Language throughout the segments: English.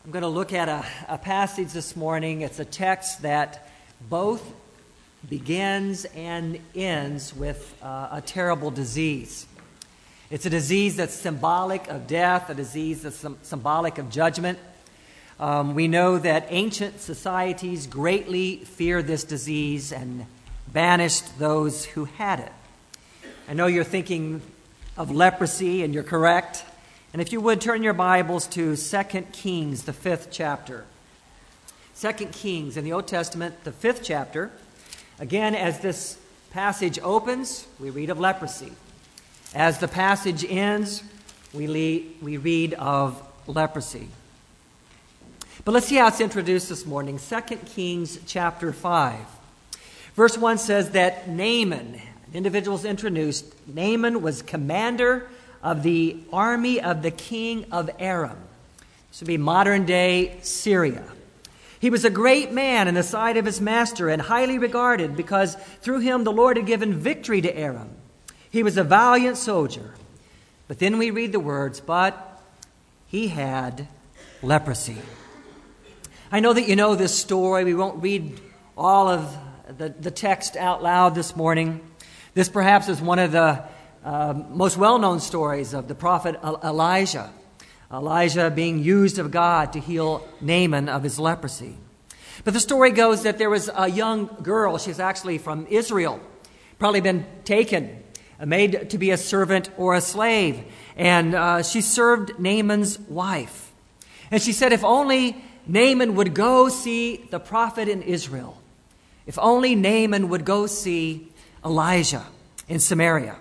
I'm going to look at a passage this morning. It's a text that both begins and ends with a terrible disease. It's a disease that's symbolic of death, a disease that's symbolic of judgment. We know that ancient societies greatly feared this disease and banished those who had it. I know you're thinking of leprosy, and you're correct. And if you would, turn your Bibles to 2 Kings, the 5th chapter. 2 Kings in the Old Testament, the 5th chapter. Again, as this passage opens, we read of leprosy. As the passage ends, we read of leprosy. But let's see how it's introduced this morning. 2 Kings chapter 5. Verse 1 says that Naaman, an individual is introduced, Naaman was commander of the army of the king of Aram. This would be modern-day Syria. He was a great man in the sight of his master and highly regarded because through him the Lord had given victory to Aram. He was a valiant soldier. But then we read the words, but he had leprosy. I know that you know this story. We won't read all of the text out loud this morning. This perhaps is one of the most well-known stories of the prophet Elijah. Elijah being used of God to heal Naaman of his leprosy. But the story goes that there was a young girl. She's actually from Israel. Probably been taken, made to be a servant or a slave. And she served Naaman's wife. And she said if only Naaman would go see the prophet in Israel. If only Naaman would go see Elijah in Samaria.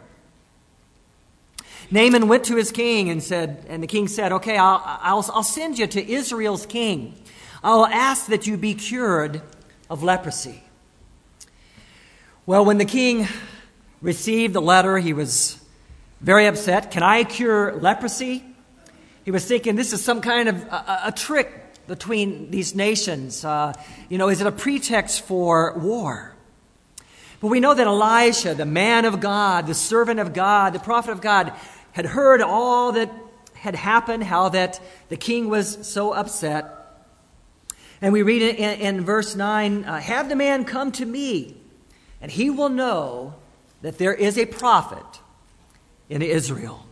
Naaman went to his king and the king said, okay, I'll send you to Israel's king. I'll ask that you be cured of leprosy. Well, when the king received the letter, he was very upset. Can I cure leprosy? He was thinking this is some kind of a trick between these nations. Is it a pretext for war? But we know that Elisha, the man of God, the servant of God, the prophet of God, had heard all that had happened, how that the king was so upset. And we read it in verse 9, have the man come to me, and he will know that there is a prophet in Israel.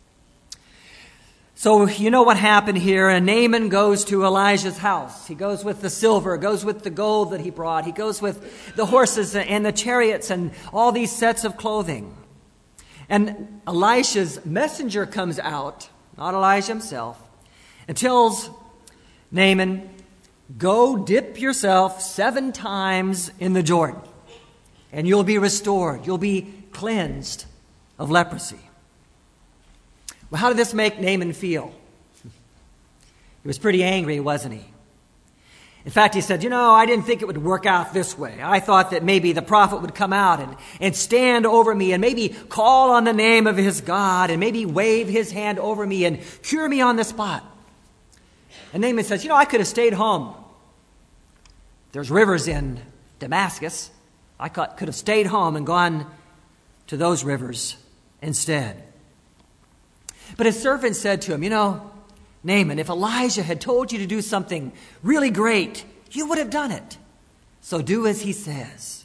So you know what happened here, and Naaman goes to Elijah's house. He goes with the silver, goes with the gold that he brought. He goes with the horses and the chariots and all these sets of clothing. And Elisha's messenger comes out, not Elijah himself, and tells Naaman, go dip yourself 7 times in the Jordan, and you'll be restored. You'll be cleansed of leprosy. Well, how did this make Naaman feel? He was pretty angry, wasn't he? In fact, he said, I didn't think it would work out this way. I thought that maybe the prophet would come out and stand over me and maybe call on the name of his God and maybe wave his hand over me and cure me on the spot. And Naaman says, I could have stayed home. There's rivers in Damascus. I could have stayed home and gone to those rivers instead. But his servant said to him, Naaman, if Elijah had told you to do something really great, you would have done it. So do as he says.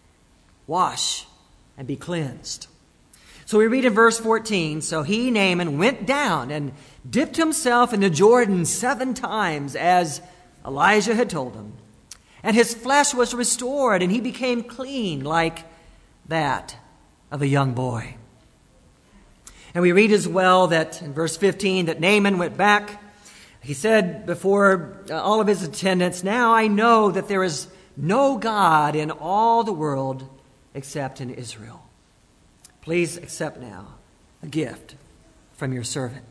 Wash and be cleansed. So we read in verse 14, so he, Naaman, went down and dipped himself in the Jordan 7 times as Elijah had told him. And his flesh was restored and he became clean like that of a young boy. And we read as well that in verse 15 that Naaman went back. He said before all of his attendants, now I know that there is no God in all the world except in Israel. Please accept now a gift from your servant.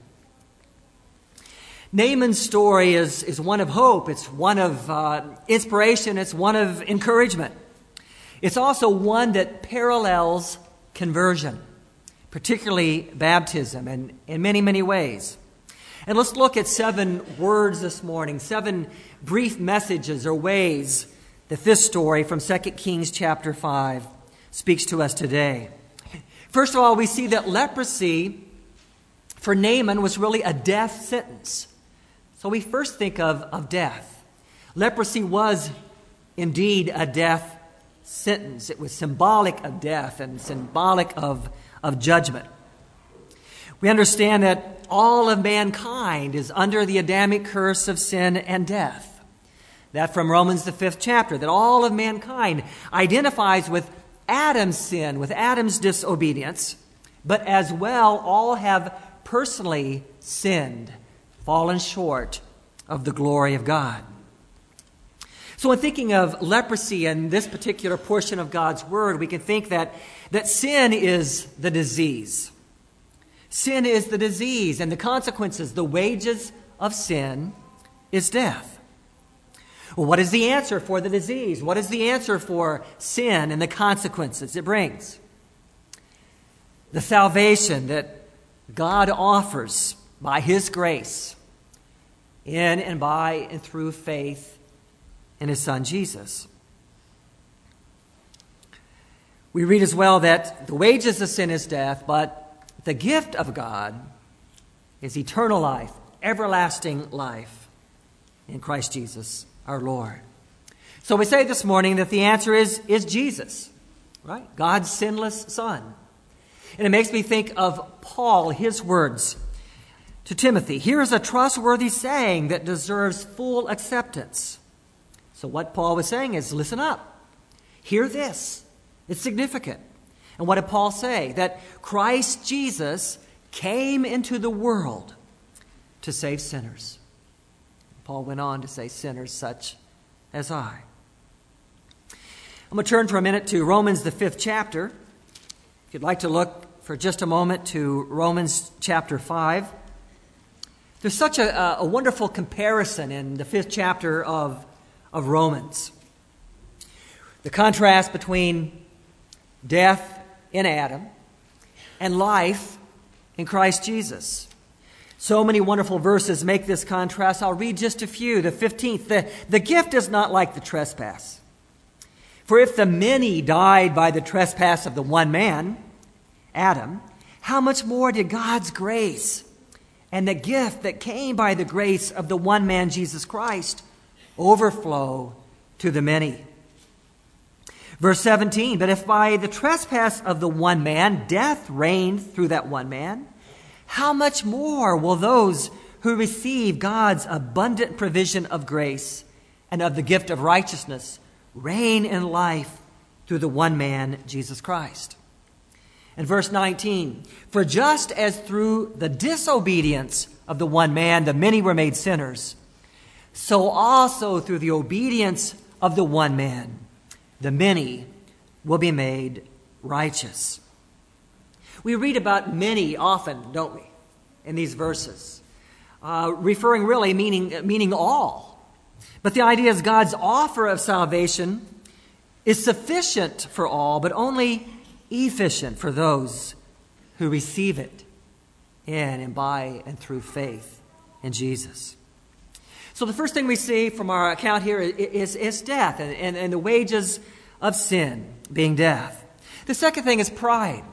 Naaman's story is one of hope. It's one of inspiration. It's one of encouragement. It's also one that parallels conversion, particularly baptism, and in many, many ways. And let's look at 7 words this morning, 7 brief messages or ways that this story from 2 Kings chapter 5 speaks to us today. First of all, we see that leprosy for Naaman was really a death sentence. So we first think of death. Leprosy was indeed a death sentence. It was symbolic of death and symbolic of judgment. We understand that all of mankind is under the Adamic curse of sin and death. That from Romans the 5th chapter, that all of mankind identifies with Adam's sin, with Adam's disobedience, but as well all have personally sinned, fallen short of the glory of God. So in thinking of leprosy in this particular portion of God's Word, we can think that sin is the disease. Sin is the disease, and the consequences, the wages of sin, is death. Well, what is the answer for the disease? What is the answer for sin and the consequences it brings? The salvation that God offers by His grace in and by and through faith in His Son Jesus. We read as well that the wages of sin is death, but the gift of God is eternal life, everlasting life in Christ Jesus our Lord. So we say this morning that the answer is Jesus, right? God's sinless Son. And it makes me think of Paul, his words to Timothy. Here is a trustworthy saying that deserves full acceptance. So what Paul was saying is, listen up. Hear this. It's significant. And what did Paul say? That Christ Jesus came into the world to save sinners. Paul went on to say, sinners such as I. I'm going to turn for a minute to Romans, the 5th chapter. If you'd like to look for just a moment to Romans chapter 5. There's such a wonderful comparison in the 5th chapter of Romans. The contrast between death in Adam and life in Christ Jesus. So many wonderful verses make this contrast. I'll read just a few. The 15th, the gift is not like the trespass. For if the many died by the trespass of the one man, Adam, how much more did God's grace and the gift that came by the grace of the one man, Jesus Christ, overflow to the many? Verse 17, but if by the trespass of the one man death reigned through that one man, how much more will those who receive God's abundant provision of grace and of the gift of righteousness reign in life through the one man, Jesus Christ? And verse 19, for just as through the disobedience of the one man the many were made sinners, so also through the obedience of the one man the many will be made righteous. We read about many often, don't we, in these verses, referring really meaning all. But the idea is God's offer of salvation is sufficient for all, but only efficient for those who receive it in and by and through faith in Jesus. So the first thing we see from our account here is death and the wages of sin being death. The second thing is pride.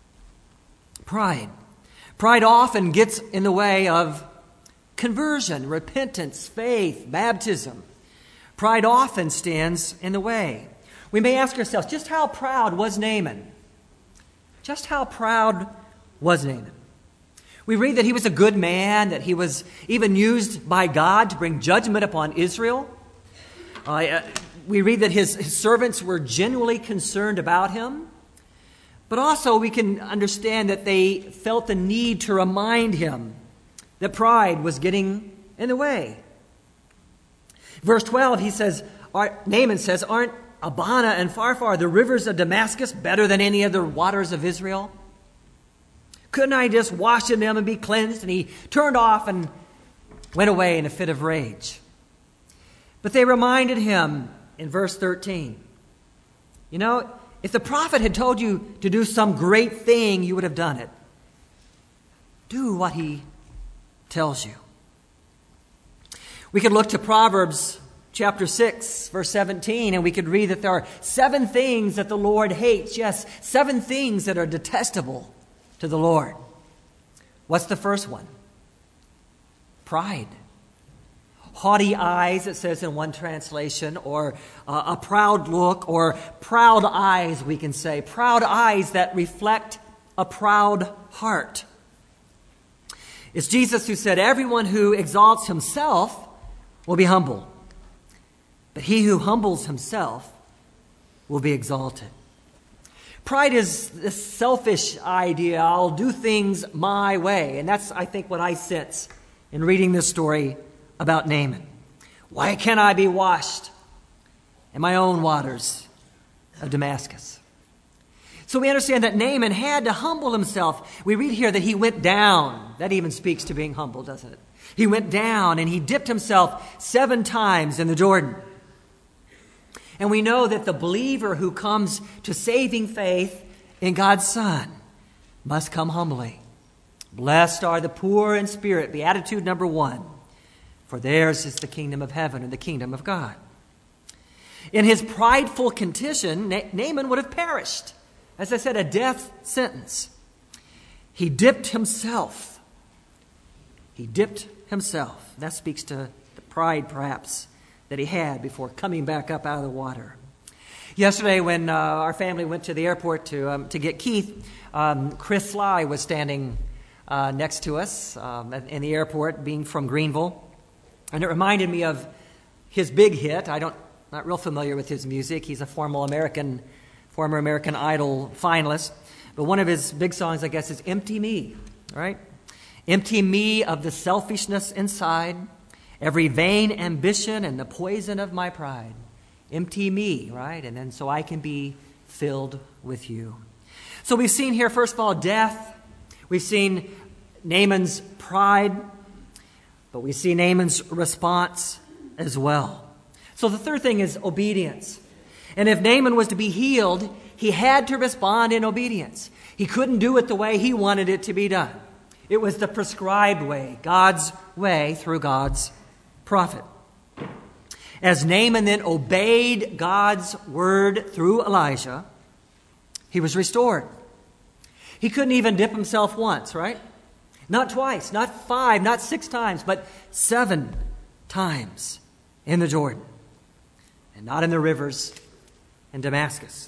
Pride. Pride often gets in the way of conversion, repentance, faith, baptism. Pride often stands in the way. We may ask ourselves, just how proud was Naaman? Just how proud was Naaman? We read that he was a good man, that he was even used by God to bring judgment upon Israel. We read that his servants were genuinely concerned about him. But also we can understand that they felt the need to remind him that pride was getting in the way. Verse 12, Naaman says, aren't Abana and Pharpar, the rivers of Damascus, better than any of the waters of Israel? Couldn't I just wash in them and be cleansed? And he turned off and went away in a fit of rage. But they reminded him in verse 13, if the prophet had told you to do some great thing, you would have done it. Do what he tells you. We could look to Proverbs chapter 6, verse 17, and we could read that there are 7 things that the Lord hates. Yes, 7 things that are detestable to the Lord. What's the first one? Pride. haughty eyes, it says in one translation, or a proud look, or proud eyes, we can say. Proud eyes that reflect a proud heart. It's Jesus who said, everyone who exalts himself will be humble, but he who humbles himself will be exalted. Pride is this selfish idea, I'll do things my way. And that's, I think, what I sense in reading this story about Naaman. Why can't I be washed in my own waters of Damascus? So we understand that Naaman had to humble himself. We read here that he went down. That even speaks to being humble, doesn't it? He went down and he dipped himself 7 times in the Jordan. And we know that the believer who comes to saving faith in God's Son must come humbly. Blessed are the poor in spirit, beatitude number 1, for theirs is the kingdom of heaven and the kingdom of God. In his prideful condition, Naaman would have perished. As I said, a death sentence. He dipped himself. He dipped himself. That speaks to the pride, perhaps, that he had before coming back up out of the water. Yesterday, when our family went to the airport to get Keith, Chris Sly was standing next to us in the airport, being from Greenville. And it reminded me of his big hit. Not real familiar with his music. He's a former American Idol finalist. But one of his big songs, I guess, is Empty Me, right? Empty me of the selfishness inside, every vain ambition and the poison of my pride. Empty me, right? And then so I can be filled with you. So we've seen here, first of all, death. We've seen Naaman's pride. But we see Naaman's response as well. So the third thing is obedience. And if Naaman was to be healed, he had to respond in obedience. He couldn't do it the way he wanted it to be done. It was the prescribed way, God's way through God's prophet. As Naaman then obeyed God's word through Elijah, he was restored. He couldn't even dip himself once, right? Not twice, not 5, not 6 times, but 7 times in the Jordan. And not in the rivers in Damascus.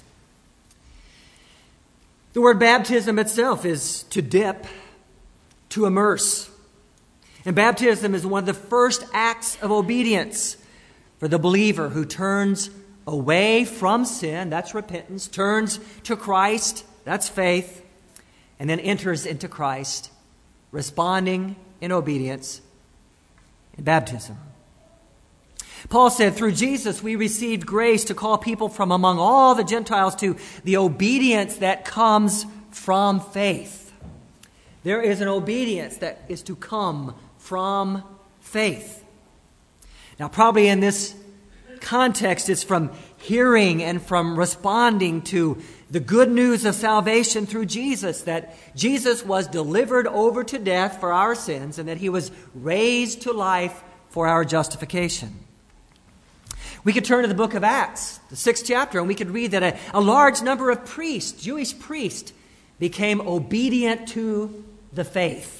The word baptism itself is to dip, to immerse. And baptism is one of the first acts of obedience for the believer who turns away from sin, that's repentance, turns to Christ, that's faith, and then enters into Christ, responding in obedience in baptism. Paul said, through Jesus we received grace to call people from among all the Gentiles to the obedience that comes from faith. There is an obedience that is to come from faith. Now, probably in this context, it's from hearing and from responding to the good news of salvation through Jesus, that Jesus was delivered over to death for our sins and that he was raised to life for our justification. We could turn to the book of Acts, the 6th chapter, and we could read that a large number of priests, Jewish priests, became obedient to the faith.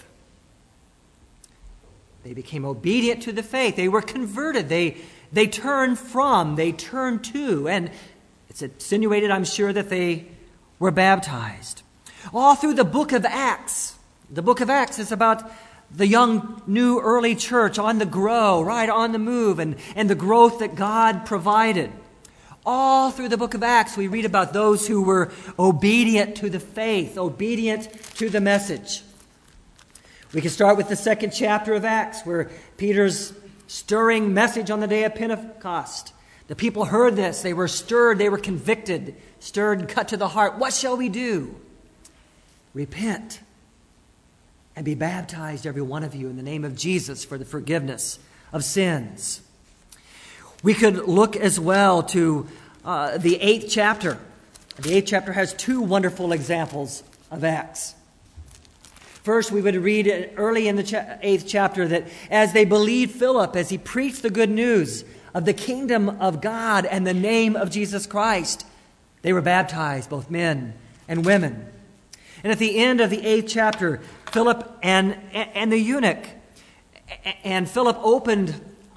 They became obedient to the faith. They were converted. They turned from, they turned to, and it's insinuated, I'm sure, that they were baptized. All through the book of Acts. The book of Acts is about the young, new, early church on the grow, right, on the move, and the growth that God provided. All through the book of Acts, we read about those who were obedient to the faith, obedient to the message. We can start with the 2nd chapter of Acts, where Peter's stirring message on the day of Pentecost. The people heard this. They were stirred. They were convicted, stirred, cut to the heart. What shall we do? Repent and be baptized, every one of you, in the name of Jesus for the forgiveness of sins. We could look as well to the 8th chapter. The 8th chapter has 2 wonderful examples of Acts. First, we would read early in the 8th chapter that as they believed Philip, as he preached the good news of the kingdom of God and the name of Jesus Christ, they were baptized, both men and women. And at the end of the 8th chapter, Philip and the eunuch, and Philip opened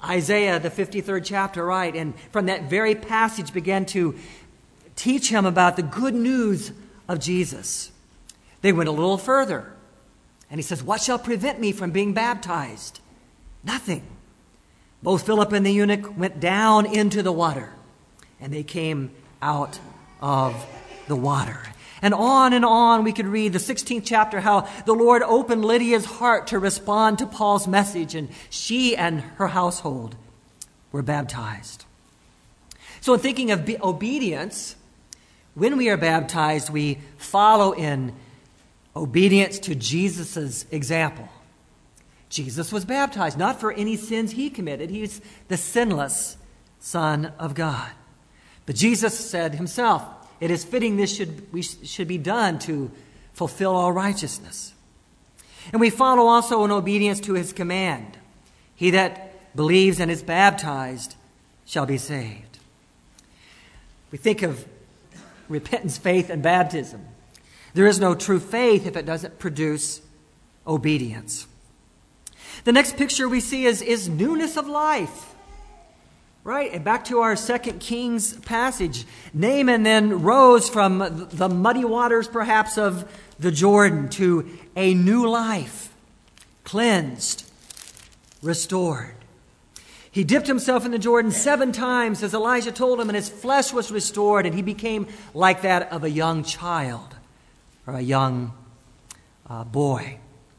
Isaiah, the 53rd chapter, right? And from that very passage began to teach him about the good news of Jesus. They went a little further. And he says, what shall prevent me from being baptized? Nothing. Both Philip and the eunuch went down into the water, and they came out of the water. And on we could read the 16th chapter, how the Lord opened Lydia's heart to respond to Paul's message, and she and her household were baptized. So in thinking of obedience, when we are baptized, we follow in obedience to Jesus' example. Jesus was baptized, not for any sins he committed. He's the sinless Son of God. But Jesus said himself, it is fitting this should be done to fulfill all righteousness. And we follow also in obedience to his command. He that believes and is baptized shall be saved. We think of repentance, faith, and baptism. There is no true faith if it doesn't produce obedience. The next picture we see is newness of life. Right? And back to our 2 Kings passage. Naaman then rose from the muddy waters, perhaps, of the Jordan to a new life, cleansed, restored. He dipped himself in the Jordan 7 times, as Elijah told him, and his flesh was restored, and he became like that of a young child or a young boy.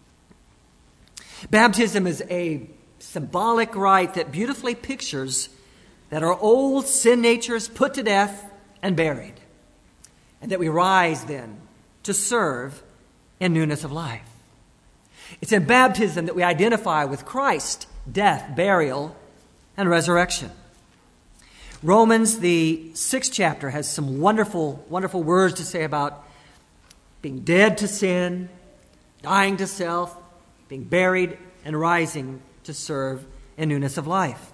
Baptism is a symbolic rite that beautifully pictures that our old sin nature is put to death and buried, and that we rise then to serve in newness of life. It's in baptism that we identify with Christ's death, burial, and resurrection. Romans, the 6th chapter, has some wonderful, wonderful words to say about being dead to sin, dying to self, being buried, and rising to serve in newness of life.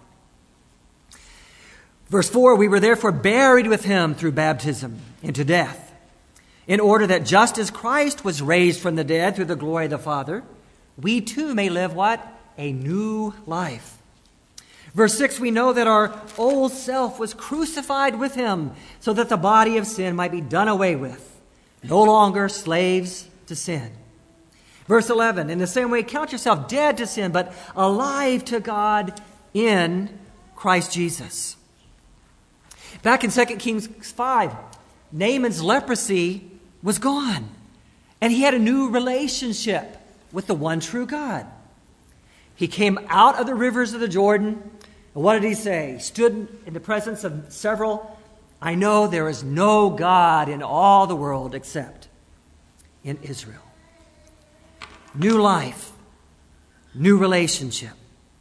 Verse 4, we were therefore buried with him through baptism into death, in order that just as Christ was raised from the dead through the glory of the Father, we too may live what? A new life. Verse 6, we know that our old self was crucified with him so that the body of sin might be done away with, no longer slaves to sin. Verse 11, in the same way, count yourself dead to sin, but alive to God in Christ Jesus. Back in 2 Kings 5, Naaman's leprosy was gone, and he had a new relationship with the one true God. He came out of the rivers of the Jordan, and what did he say? He stood in the presence of several. I know there is no God in all the world except in Israel. New life, new relationship.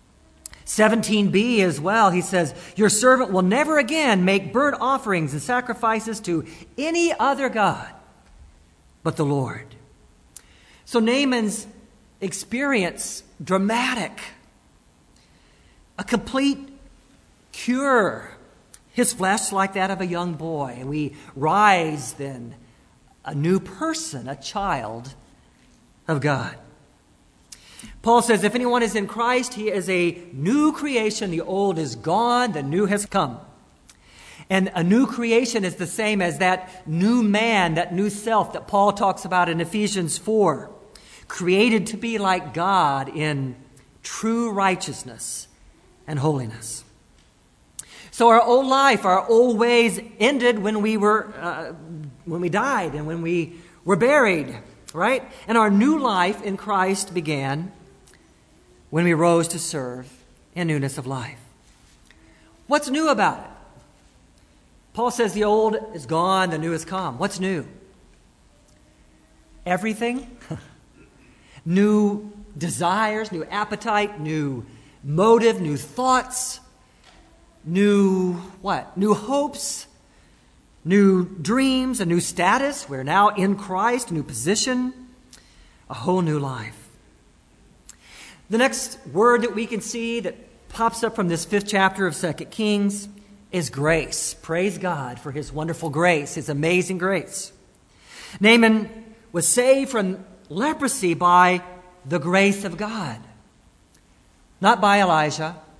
17b as well, he says, your servant will never again make burnt offerings and sacrifices to any other God but the Lord. So Naaman's experience, dramatic, a complete cure. His flesh like that of a young boy, and we rise then a new person, a child of God. Paul says, if anyone is in Christ, he is a new creation. The old is gone, the new has come. And a new creation is the same as that new man, that new self that Paul talks about in Ephesians 4, created to be like God in true righteousness and holiness. So our old life, our old ways ended when we died and when we were buried, right? And our new life in Christ began when we rose to serve in newness of life. What's new about it? Paul says the old is gone, the new has come. What's new? Everything. New desires, new appetite, new motive, new thoughts, new what? New hopes, new dreams, a new status. We're now in Christ, a new position, a whole new life. The next word that we can see that pops up from this 5th chapter of 2 Kings is grace. Praise God for his wonderful grace, his amazing grace. Naaman was saved from leprosy by the grace of God. Not by Elijah,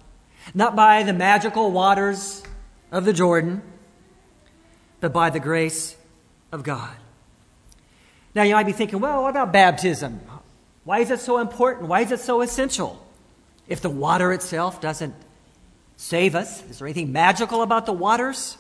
not by the magical waters of the Jordan, but by the grace of God. Now you might be thinking, well, what about baptism? Why is it so important? Why is it so essential? If the water itself doesn't save us, is there anything magical about the waters?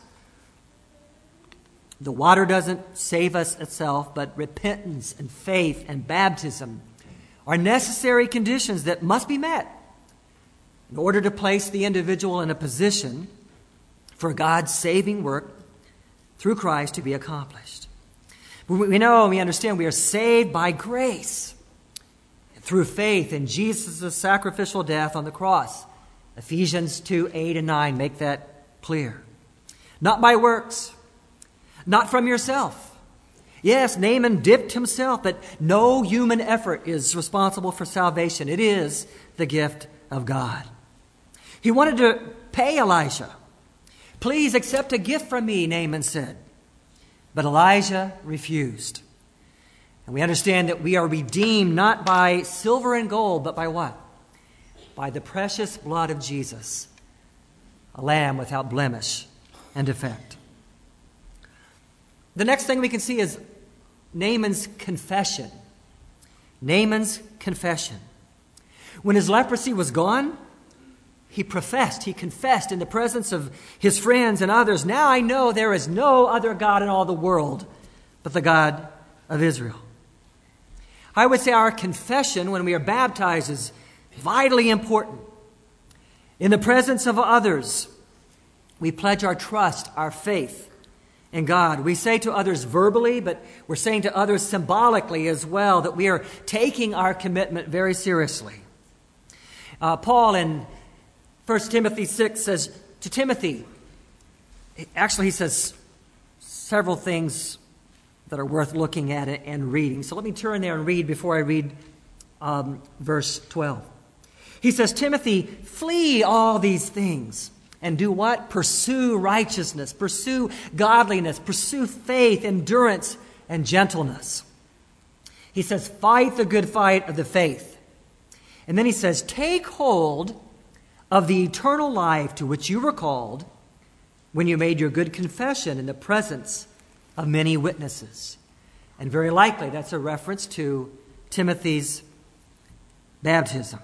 The water doesn't save us itself, but repentance and faith and baptism are necessary conditions that must be met in order to place the individual in a position for God's saving work through Christ to be accomplished. We know and we understand we are saved by grace through faith in Jesus' sacrificial death on the cross. Ephesians 2:8-9 make that clear. Not by works, not from yourself. Yes, Naaman dipped himself, but no human effort is responsible for salvation. It is the gift of God. He wanted to pay Elijah. Please accept a gift from me, Naaman said. But Elijah refused. And we understand that we are redeemed not by silver and gold, but by what? By the precious blood of Jesus, a lamb without blemish and defect. The next thing we can see is Naaman's confession. Naaman's confession. When his leprosy was gone, he confessed in the presence of his friends and others, now I know there is no other God in all the world but the God of Israel. I would say our confession when we are baptized is vitally important. In the presence of others, we pledge our trust, our faith in God. We say to others verbally, but we're saying to others symbolically as well that we are taking our commitment very seriously. Paul in 1 Timothy 6 says to Timothy, actually he says several things that are worth looking at and reading. So let me turn there and read before I read verse 12. He says, Timothy, flee all these things and do what? Pursue righteousness, pursue godliness, pursue faith, endurance, and gentleness. He says, fight the good fight of the faith. And then he says, take hold of the eternal life to which you were called when you made your good confession in the presence of many witnesses. And very likely that's a reference to Timothy's baptism.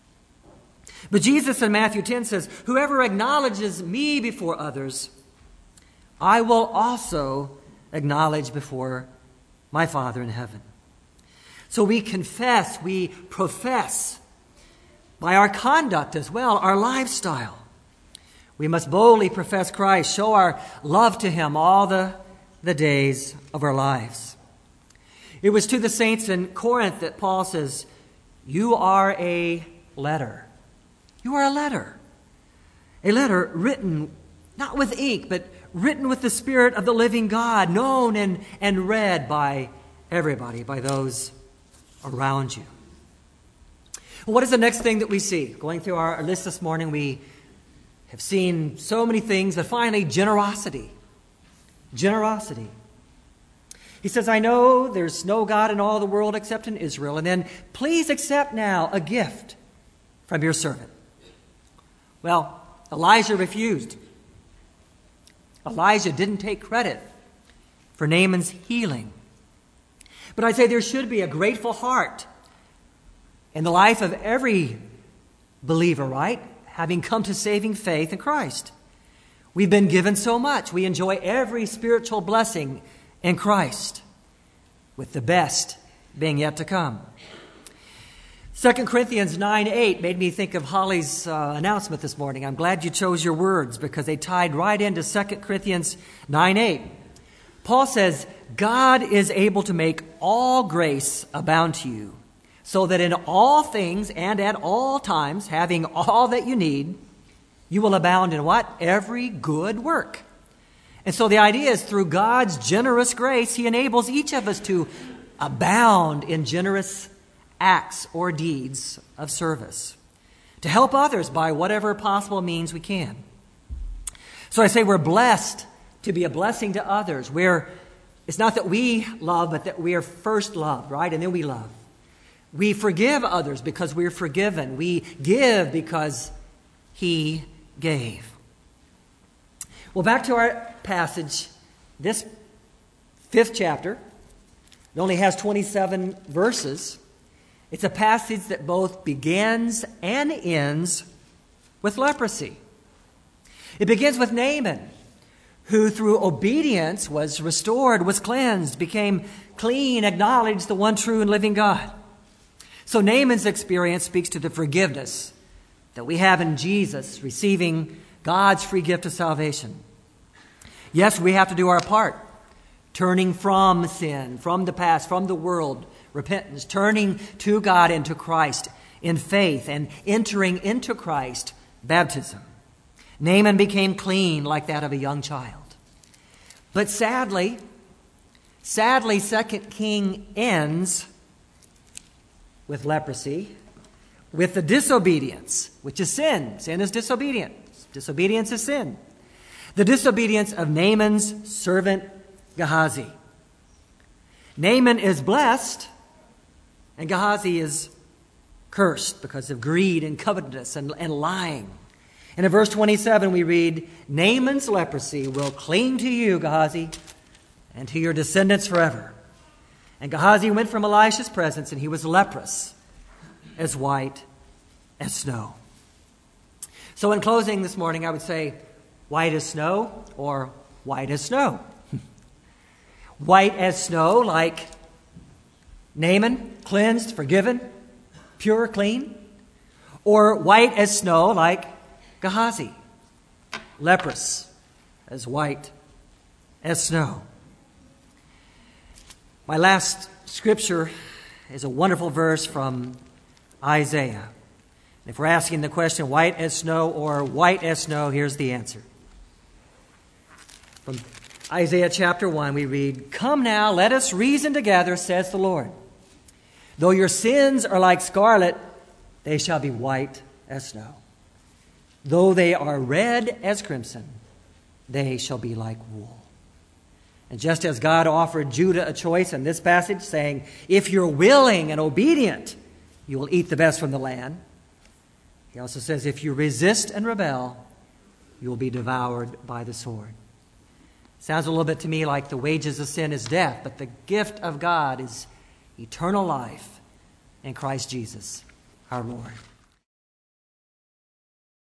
But Jesus in Matthew 10 says, whoever acknowledges me before others, I will also acknowledge before my Father in heaven. So we confess, we profess by our conduct as well, our lifestyle. We must boldly profess Christ, show our love to him all the days of our lives. It was to the saints in Corinth that Paul says, you are a letter. You are a letter. A letter written, not with ink, but written with the Spirit of the living God, known and read by everybody, by those around you. What is the next thing that we see? Going through our list this morning, we have seen so many things, but finally, generosity. Generosity. He says, I know there's no God in all the world except in Israel. And then, please accept now a gift from your servant. Well, Elijah refused. Elijah didn't take credit for Naaman's healing. But I'd say there should be a grateful heart in the life of every believer, right? Having come to saving faith in Christ. We've been given so much. We enjoy every spiritual blessing in Christ, with the best being yet to come. 2 Corinthians 9:8 made me think of Holly's announcement this morning. I'm glad you chose your words because they tied right into 2 Corinthians 9:8. Paul says, God is able to make all grace abound to you, so that in all things and at all times, having all that you need, you will abound in what? Every good work. And so the idea is through God's generous grace, he enables each of us to abound in generous acts or deeds of service, to help others by whatever possible means we can. So I say we're blessed to be a blessing to others. It's not that we love, but that we are first loved, right? And then we love. We forgive others because we're forgiven. We give because he gave. Well, back to our passage. This 5th chapter, it only has 27 verses. It's a passage that both begins and ends with leprosy. It begins with Naaman, who through obedience was restored, was cleansed, became clean, acknowledged the one true and living God. So Naaman's experience speaks to the forgiveness that we have in Jesus, receiving God's free gift of salvation. Yes, we have to do our part, turning from sin, from the past, from the world, repentance, turning to God and to Christ in faith and entering into Christ, baptism. Naaman became clean like that of a young child. But sadly, 2 King ends with leprosy, with the disobedience, which is sin. Sin is disobedience. Disobedience is sin. The disobedience of Naaman's servant Gehazi. Naaman is blessed, and Gehazi is cursed because of greed and covetousness and lying. And in verse 27 we read, Naaman's leprosy will cling to you, Gehazi, and to your descendants forever. And Gehazi went from Elisha's presence, and he was leprous, as white as snow. So in closing this morning, I would say, white as snow or white as snow. White as snow, like Naaman, cleansed, forgiven, pure, clean. Or white as snow, like Gehazi, leprous, as white as snow. My last scripture is a wonderful verse from Isaiah. If we're asking the question, white as snow or white as snow, here's the answer. From Isaiah chapter 1, we read, Come now, let us reason together, says the Lord. Though your sins are like scarlet, they shall be white as snow. Though they are red as crimson, they shall be like wool. And just as God offered Judah a choice in this passage, saying, if you're willing and obedient, you will eat the best from the land. He also says, if you resist and rebel, you will be devoured by the sword. Sounds a little bit to me like the wages of sin is death, but the gift of God is eternal life in Christ Jesus, our Lord.